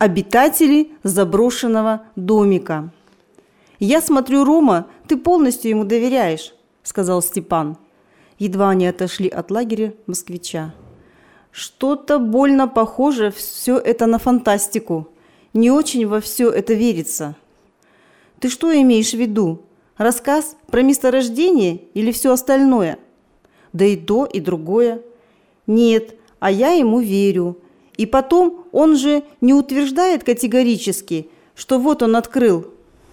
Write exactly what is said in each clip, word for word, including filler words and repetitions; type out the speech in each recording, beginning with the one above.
Обитатели заброшенного домика. «Я смотрю, Рома, ты полностью ему доверяешь», – сказал Степан. Едва они отошли от лагеря москвича. «Что-то больно похоже все это на фантастику. Не очень во все это верится». «Ты что имеешь в виду? Рассказ про месторождение или все остальное?» «Да и то, и другое». «Нет, а я ему верю. И потом он же не утверждает категорически, что вот он открыл.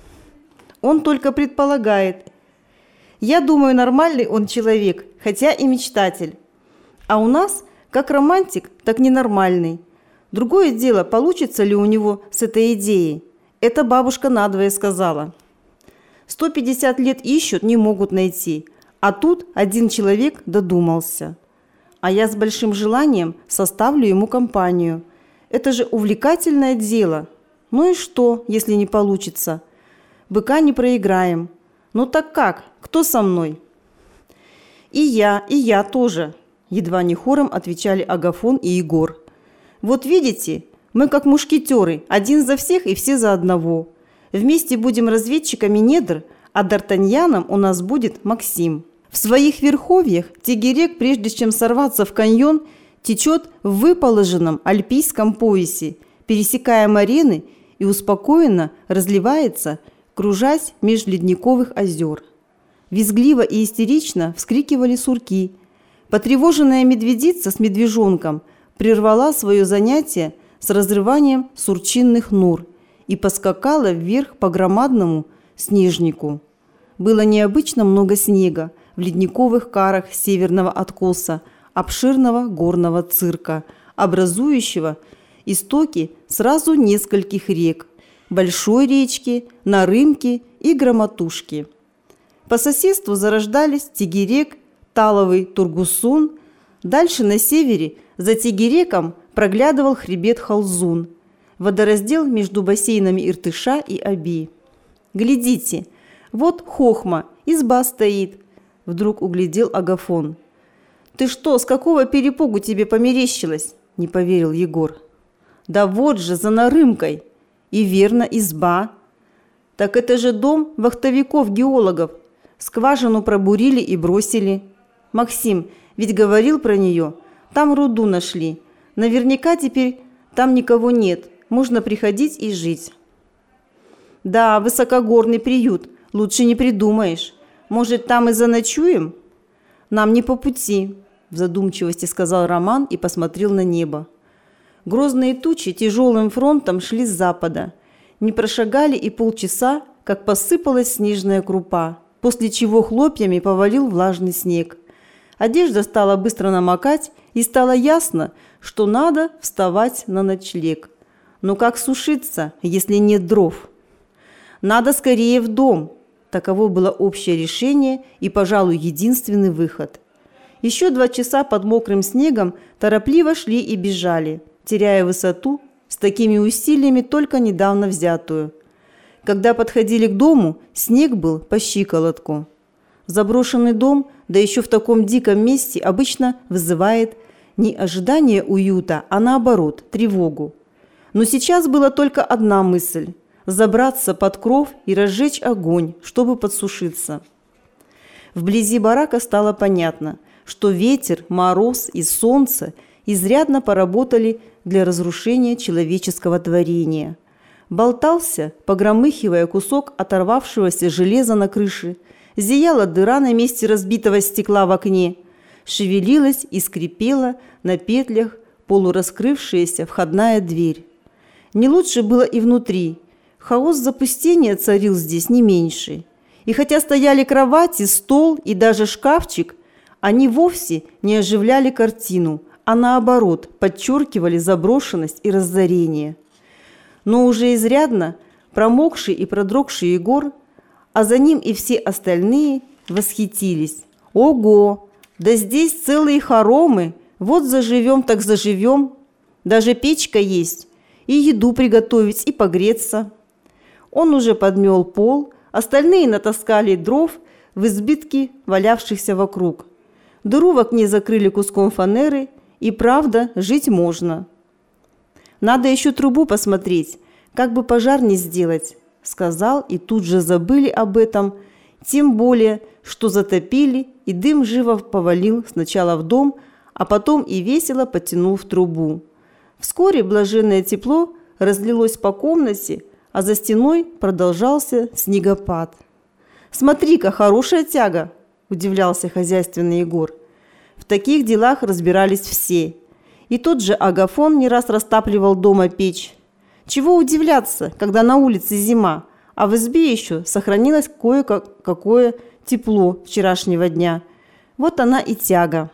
Он только предполагает. Я думаю, нормальный он человек, хотя и мечтатель. А у нас как романтик, так ненормальный. Другое дело, получится ли у него с этой идеей. Это бабушка надвое сказала. сто пятьдесят лет ищут, не могут найти. А тут один человек додумался. А я с большим желанием составлю ему компанию. Это же увлекательное дело. Ну и что, если не получится? Быка не проиграем. Ну так как? Кто со мной? И я, и я тоже, едва не хором отвечали Агафон и Егор. Вот видите, мы как мушкетеры, один за всех и все за одного. Вместе будем разведчиками недр, а Д'Артаньяном у нас будет Максим. В своих верховьях Тегерек, прежде чем сорваться в каньон, течет в выположенном альпийском поясе, пересекая марены и успокоенно разливается, кружась меж ледниковых озер. Визгливо и истерично вскрикивали сурки. Потревоженная медведица с медвежонком прервала свое занятие с разрыванием сурчинных нор и поскакала вверх по громадному снежнику. Было необычно много снега в ледниковых карах северного откоса обширного горного цирка, образующего истоки сразу нескольких рек – Большой речки, Нарымки и Громотушки. По соседству зарождались Тегерек, Таловый Тургусун. Дальше на севере за Тегереком проглядывал хребет Халзун, водораздел между бассейнами Иртыша и Оби. «Глядите, вот хохма, изба стоит», – вдруг углядел Агафон. «Ты что, с какого перепугу тебе померещилось?» – не поверил Егор. «Да вот же, за Нарымкой. И верно, изба. Так это же дом вахтовиков-геологов. Скважину пробурили и бросили. Максим ведь говорил про нее. Там руду нашли. Наверняка теперь там никого нет. Можно приходить и жить». «Да, высокогорный приют. Лучше не придумаешь. Может, там и заночуем?» «Нам не по пути», – в задумчивости сказал Роман и посмотрел на небо. Грозные тучи тяжелым фронтом шли с запада. Не прошагали и полчаса, как посыпалась снежная крупа, после чего хлопьями повалил влажный снег. Одежда стала быстро намокать, и стало ясно, что надо вставать на ночлег. Но как сушиться, если нет дров? Надо скорее в дом. Таково было общее решение и, пожалуй, единственный выход. Еще два часа под мокрым снегом торопливо шли и бежали, теряя высоту с такими усилиями, только недавно взятую. Когда подходили к дому, снег был по щиколотку. Заброшенный дом, да еще в таком диком месте, обычно вызывает не ожидание уюта, а наоборот, тревогу. Но сейчас была только одна мысль – забраться под кров и разжечь огонь, чтобы подсушиться. Вблизи барака стало понятно, что ветер, мороз и солнце изрядно поработали для разрушения человеческого творения. Болтался, погромыхивая, кусок оторвавшегося железа на крыше, зияла дыра на месте разбитого стекла в окне, шевелилась и скрипела на петлях полураскрывшаяся входная дверь. Не лучше было и внутри. Хаос запустения царил здесь не меньше. И хотя стояли кровати, стол и даже шкафчик, они вовсе не оживляли картину, а наоборот подчеркивали заброшенность и разорение. Но уже изрядно промокший и продрогший Егор, а за ним и все остальные восхитились. «Ого! Да здесь целые хоромы! Вот заживем так заживем! Даже печка есть, и еду приготовить, и погреться!» Он уже подмел пол, остальные натаскали дров в избытке, валявшихся вокруг. Дыру в окне закрыли куском фанеры, и правда, жить можно. Надо еще трубу посмотреть, как бы пожар не сделать», – сказал, и тут же забыли об этом, тем более, что затопили, и дым живо повалил сначала в дом, а потом и весело потянул в трубу. Вскоре блаженное тепло разлилось по комнате, а за стеной продолжался снегопад. «Смотри-ка, хорошая тяга!» – удивлялся хозяйственный Егор. В таких делах разбирались все. И тот же Агафон не раз растапливал дома печь. Чего удивляться, когда на улице зима, а в избе еще сохранилось кое-какое тепло вчерашнего дня. Вот она и тяга.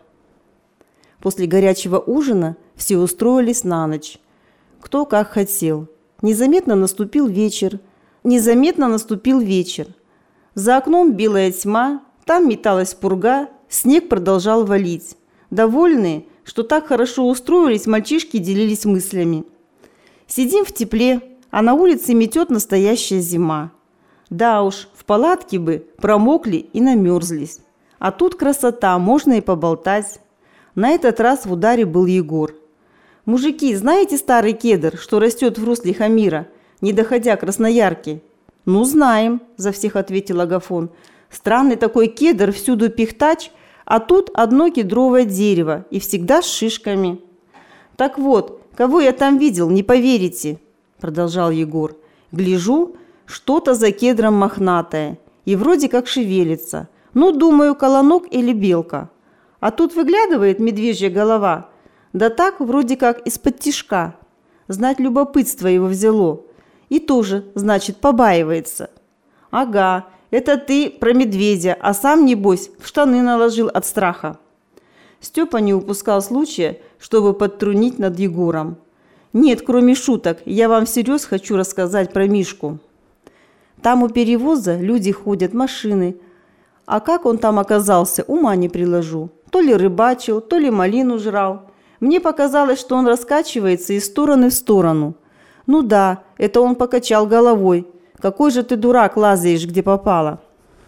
После горячего ужина все устроились на ночь. Кто как хотел. Незаметно наступил вечер. Незаметно наступил вечер. За окном белая тьма, там металась пурга, снег продолжал валить. Довольные, что так хорошо устроились, мальчишки делились мыслями. Сидим в тепле, а на улице метет настоящая зима. Да уж, в палатке бы промокли и намерзлись. А тут красота, можно и поболтать. На этот раз в ударе был Егор. «Мужики, знаете старый кедр, что растет в русле Хамира, не доходя к Красноярке?» «Ну, знаем», – за всех ответил Агафон. «Странный такой кедр, всюду пихтач, а тут одно кедровое дерево и всегда с шишками». «Так вот, кого я там видел, не поверите», – продолжал Егор. «Гляжу, что-то за кедром мохнатое и вроде как шевелится. Ну, думаю, колонок или белка. А тут выглядывает медвежья голова. Да так, вроде как из-под тишка. Знать любопытство его взяло. И тоже, значит, побаивается». «Ага, это ты про медведя, а сам, небось, в штаны наложил от страха». Степа не упускал случая, чтобы подтрунить над Егором. «Нет, кроме шуток, я вам всерьез хочу рассказать про Мишку. Там у перевоза люди ходят, машины. А как он там оказался, ума не приложу. То ли рыбачил, то ли малину жрал. Мне показалось, что он раскачивается из стороны в сторону. Ну да, это он покачал головой. Какой же ты дурак, лазаешь, где попало».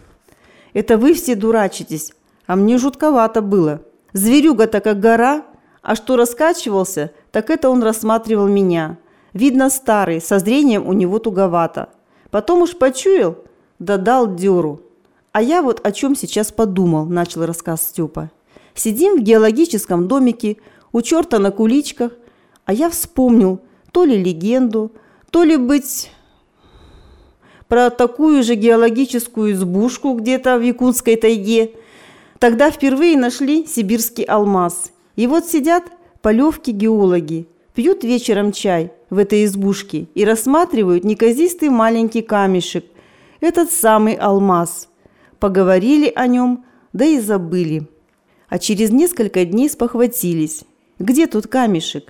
«Это вы все дурачитесь, а мне жутковато было. Зверюга-то как гора, а что раскачивался, так это он рассматривал меня. Видно, старый, со зрением у него туговато. Потом уж почуял, да дал дёру. А я вот о чем сейчас подумал», – начал рассказ Степа. «Сидим в геологическом домике, у черта на куличках, а я вспомнил то ли легенду, то ли быть про такую же геологическую избушку где-то в якутской тайге. Тогда впервые нашли сибирский алмаз. И вот сидят полевки-геологи, пьют вечером чай в этой избушке и рассматривают неказистый маленький камешек, этот самый алмаз. Поговорили о нем, да и забыли. А через несколько дней спохватились. Где тут камешек?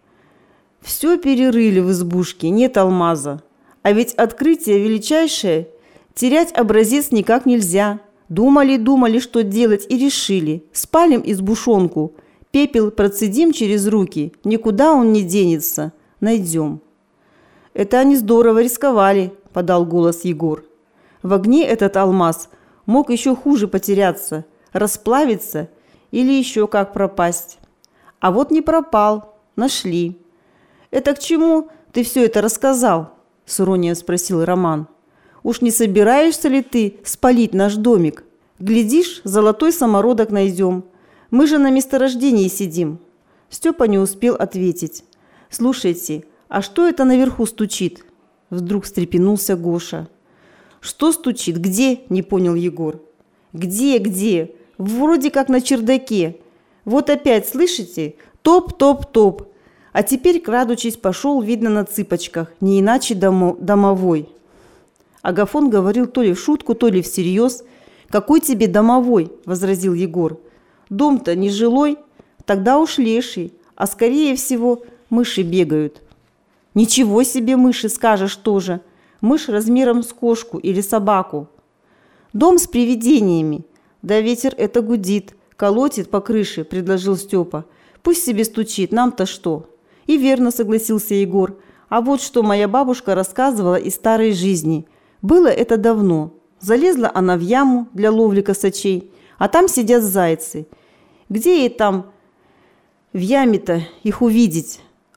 Все перерыли в избушке, нет алмаза. А ведь открытие величайшее, терять образец никак нельзя. Думали-думали, что делать, и решили. Спалим избушонку, пепел процедим через руки, никуда он не денется. Найдем». «Это они здорово рисковали», – подал голос Егор. «В огне этот алмаз мог еще хуже потеряться, расплавиться или еще как пропасть. А вот не пропал, нашли». «Это к чему ты все это рассказал?» – с иронией спросил Роман. «Уж не собираешься ли ты спалить наш домик? Глядишь, золотой самородок найдем. Мы же на месторождении сидим». Степа не успел ответить. «Слушайте, а что это наверху стучит?» Вдруг встрепенулся Гоша. «Что стучит? Где?» – не понял Егор. «Где, где? Вроде как на чердаке. Вот опять, слышите? Топ-топ-топ. А теперь, крадучись, пошел, видно, на цыпочках, не иначе домо- домовой». Агафон говорил то ли в шутку, то ли всерьез. «Какой тебе домовой?» – возразил Егор. «Дом-то не жилой, тогда уж леший, а скорее всего мыши бегают». «Ничего себе мыши, скажешь тоже. Мышь размером с кошку или собаку». «Дом с привидениями. Да ветер это гудит, колотит по крыше», – предложил Степа. «Пусть себе стучит, нам-то что?» «И верно», – согласился Егор. «А вот что моя бабушка рассказывала из старой жизни. Было это давно. Залезла она в яму для ловли косачей, а там сидят зайцы. Где ей там в яме-то их увидеть?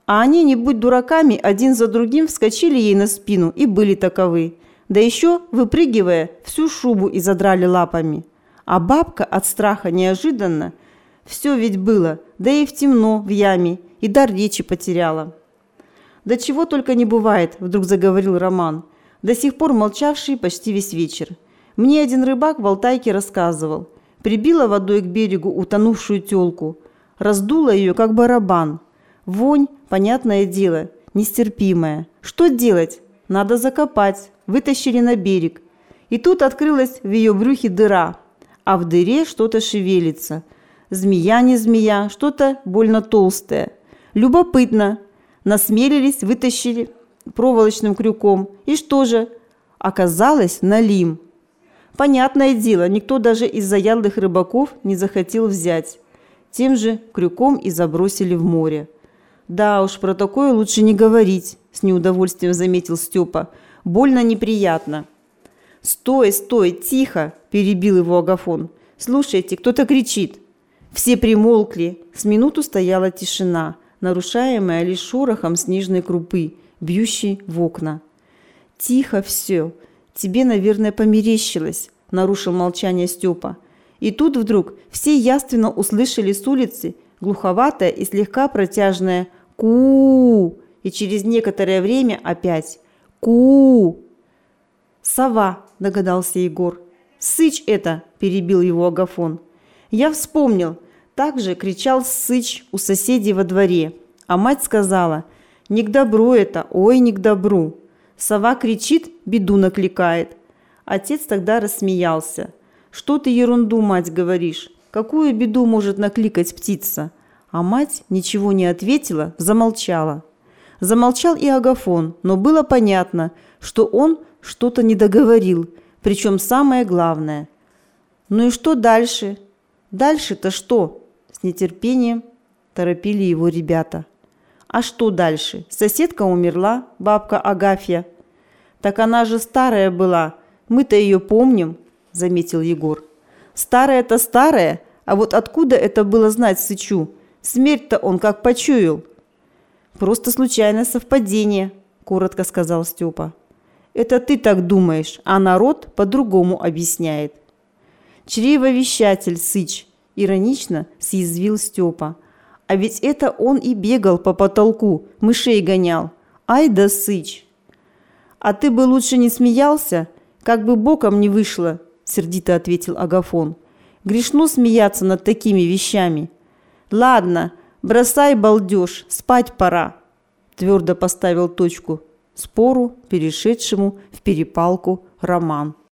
А они, не будь дураками, один за другим вскочили ей на спину и были таковы. Да еще, выпрыгивая, всю шубу и задрали лапами. А бабка от страха неожиданно, все ведь было, да и в темно, в яме, и дар речи потеряла. «Да чего только не бывает», – вдруг заговорил Роман, до сих пор молчавший почти весь вечер. «Мне один рыбак в Алтайке рассказывал. Прибила водой к берегу утонувшую телку, раздула ее, как барабан. Вонь, понятное дело, нестерпимая. Что делать? Надо закопать. Вытащили на берег. И тут открылась в ее брюхе дыра, а в дыре что-то шевелится. Змея не змея, что-то больно толстое. Любопытно. Насмелились, вытащили проволочным крюком. И что же? Оказалось, налим. Понятное дело, никто даже из заядлых рыбаков не захотел взять. Тем же крюком и забросили в море. «Да уж, про такое лучше не говорить», – с неудовольствием заметил Степа. «Больно неприятно». «Стой, стой, тихо!» – перебил его Агафон. «Слушайте, кто-то кричит». Все примолкли. С минуту стояла тишина, нарушаемая лишь шорохом снежной крупы, бьющей в окна. «Тихо все. Тебе, наверное, померещилось», – нарушил молчание Степа. И тут вдруг все явственно услышали с улицы глуховатое и слегка протяжное «ку-у-у», и через некоторое время опять «ку-у-у». «Сова», – догадался Егор. «Сыч это», – перебил его Агафон. «Я вспомнил, так же кричал сыч у соседей во дворе, а мать сказала: не к добру это, ой, не к добру. Сова кричит, беду накликает». Отец тогда рассмеялся. «Что ты ерунду, мать, говоришь? Какую беду может накликать птица?» А мать ничего не ответила, замолчала. Замолчал и Агафон, но было понятно, что он что-то не договорил, причем самое главное. «Ну и что дальше?» «Дальше-то что?» – с нетерпением торопили его ребята. «А что дальше? Соседка умерла, бабка Агафья». «Так она же старая была, мы-то ее помним», – заметил Егор. «Старая-то старая, а вот откуда это было знать сычу? Смерть-то он как почуял». «Просто случайное совпадение», – коротко сказал Степа. «Это ты так думаешь, а народ по-другому объясняет». «Чревовещатель сыч», – иронично съязвил Степа. «А ведь это он и бегал по потолку, мышей гонял. Ай да сыч!» «А ты бы лучше не смеялся, как бы боком не вышло», – сердито ответил Агафон. «Грешно смеяться над такими вещами». «Ладно, бросай балдеж, спать пора», – твердо поставил точку спору, перешедшему в перепалку Роман.